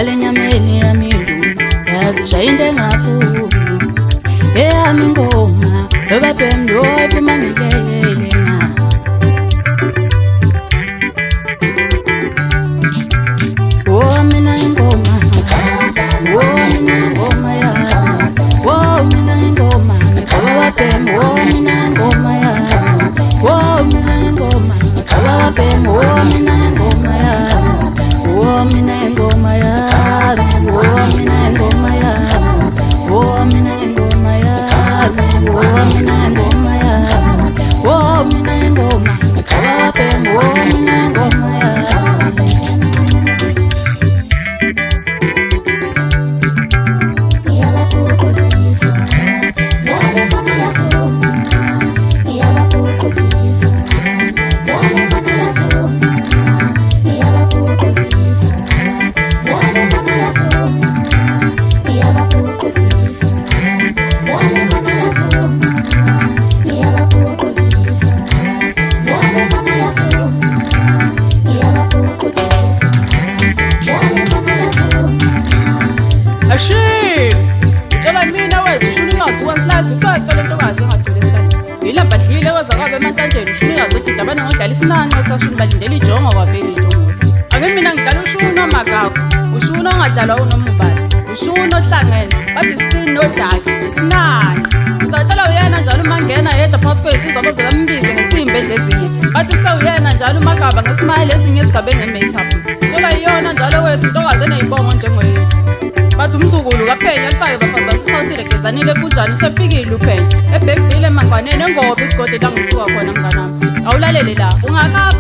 Alenyameni yamindu yazishayinde ngafu eyami ngoma ebapemdo epumangilele na oh mina ngoma ya oh mina ngoma ebapemdo oh mina ngoma ya oh mina ngoma ebapemdo oh mina ngoma ya oh mina ngoma ya oh mina ngoma ya oh mina ngoma ya oh mina ngoma ya oh mina ngoma ebapemdo oh mina ngoma ya balindele ijongo kwavela ijongosi ake mina ngidlala ushuno magakho ushuno ongadlalwa unomubali ushuno ohlangene bathi sicini nodaki isinani uzatshela uyena njalo uma ngena yedwa phakathi kwethu izobe bambize ngetsimbi edlezinye bathi kusawuyena njalo umagaba ngesimile ezinye ezigabe nge-makeup tshela iyona njalo wethu ntokaze neyibongo njengoyesi bathi umzukulu kaphenya alifake bafaza sisawuthile gezanile kunjani usefikile uphenya ebhekville emangwaneni engoba isigodi la ngisuka khona mnganami awulalele la ungaka